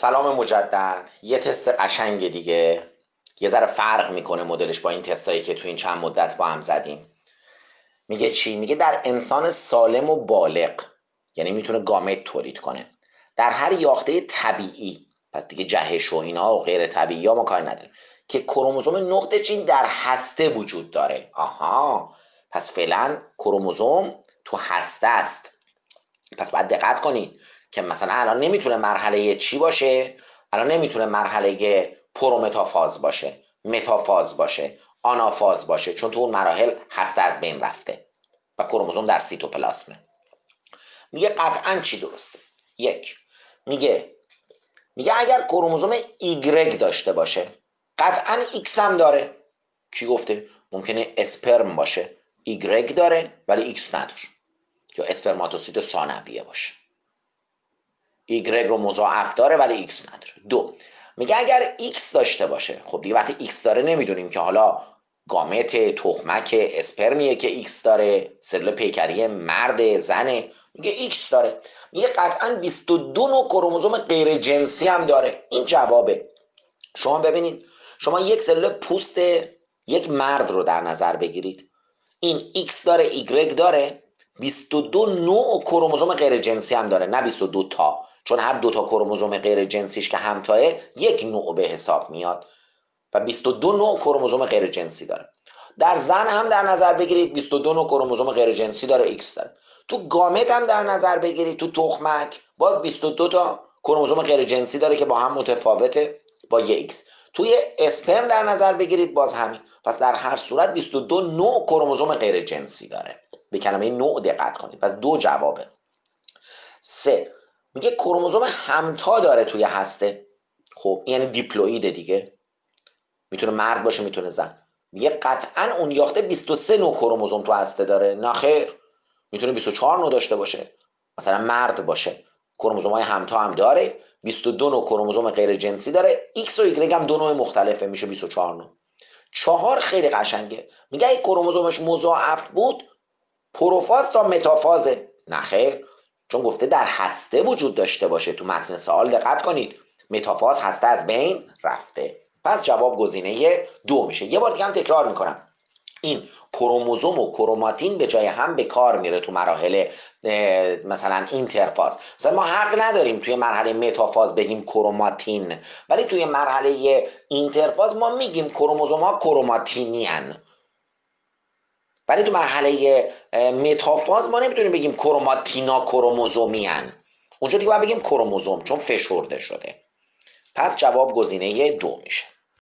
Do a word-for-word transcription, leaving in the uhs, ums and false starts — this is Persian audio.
سلام مجدد. یه تست قشنگ دیگه، یه ذره فرق میکنه مدلش با این تستایی که تو این چند مدت با هم زدیم. میگه چی؟ میگه در انسان سالم و بالغ، یعنی میتونه گامت تولید کنه، در هر یافته طبیعی، پس دیگه جهش و اینا و غیر طبیعی ها ما کار نداریم، که کروموزوم نقطه چین در هسته وجود داره. آها، پس فعلا کروموزوم تو هسته است. پس باید دقت کنید که مثلا الان نمیتونه مرحله چی باشه، الان نمیتونه مرحله پرومتافاز باشه، متافاز باشه، آنافاز باشه، چون تو اون مراحل هسته از بین رفته و کروموزوم در سیتوپلاسمه. میگه قطعا چی درسته؟ یک، میگه میگه اگر کروموزوم ایگرگ داشته باشه قطعا ایکس هم داره. کی گفته؟ ممکنه اسپرم باشه ایگرگ داره ولی ایکس نداره، یا اسپرماتوسید ثانویه باشه ایگرگ رو مضاعف داره ولی ایکس نداره. دو، میگه اگر ایکس داشته باشه، خب دیگه وقتی ایکس داره نمیدونیم که حالا گامت، تخمک، اسپرمیه که ایکس داره، سلول پیکری مرد، زنه، میگه ایکس داره. میگه قطعا بیست و دو نوع کروموزوم غیر جنسی هم داره. این جوابه. شما ببینید، شما یک سلول پوست یک مرد رو در نظر بگیرید، این ایکس داره، ایگرگ داره، بیست و دو نوع کروموزوم غیر جنسی هم داره، نه بیست و دو تا، چون هر دو تا کروموزوم غیر جنسیش که همتاه یک نوع به حساب میاد و بیست و دو نوع کروموزوم غیر جنسی داره. در زن هم در نظر بگیرید بیست و دو نوع کروموزوم غیر جنسی داره، ایکس داره. تو گامت هم در نظر بگیرید، تو تخمک باز بیست و دو تا کروموزوم غیر جنسی داره که با هم متفاوته با یک ایکس. توی اسپرم در نظر بگیرید باز همین. پس در هر صورت بیست و دو نوع کروموزوم غیر جنسی داره. به کلمه نوع دقت کنید. پس دو جوابه. سه، میگه کروموزوم همتا داره توی هسته. خب یعنی دیپلوئیده دیگه، میتونه مرد باشه میتونه زن. میگه قطعا اون یافته بیست و سه نوع کروموزوم تو هسته داره. نه خیر، میتونه بیست و چهار نوع داشته باشه، مثلا مرد باشه. کروموزوم های همتا هم داره، بیست و دو نوع کروموزوم غیر جنسی داره، ایکس و ایگرگ هم دو نوع مختلفه، میشه بیست و چهار نوع. چهار خیلی قشنگه. میگه اگه کروموزومش مضاعف بود پروفاز تا متافازه. نه خیر، چون گفته در هسته وجود داشته باشه. تو متن سوال دقت کنید، متافاز هسته از بین رفته. پس جواب گزینه دو میشه. یه بار دیگه هم تکرار میکنم، این کروموزوم و کروماتین به جای هم به کار میره تو مراحل مثلا اینترفاز. مثلا ما حق نداریم توی مرحله متافاز بگیم کروماتین، ولی توی مرحله اینترفاز ما میگیم کروموزوم ها کروماتینی هن. ولی تو مرحله متافاز ما نمیتونیم بگیم کروماتینا کروموزومی هن. اونجا دیگه باید بگیم کروموزوم، چون فشرده شده. پس جواب گزینه دو میشه.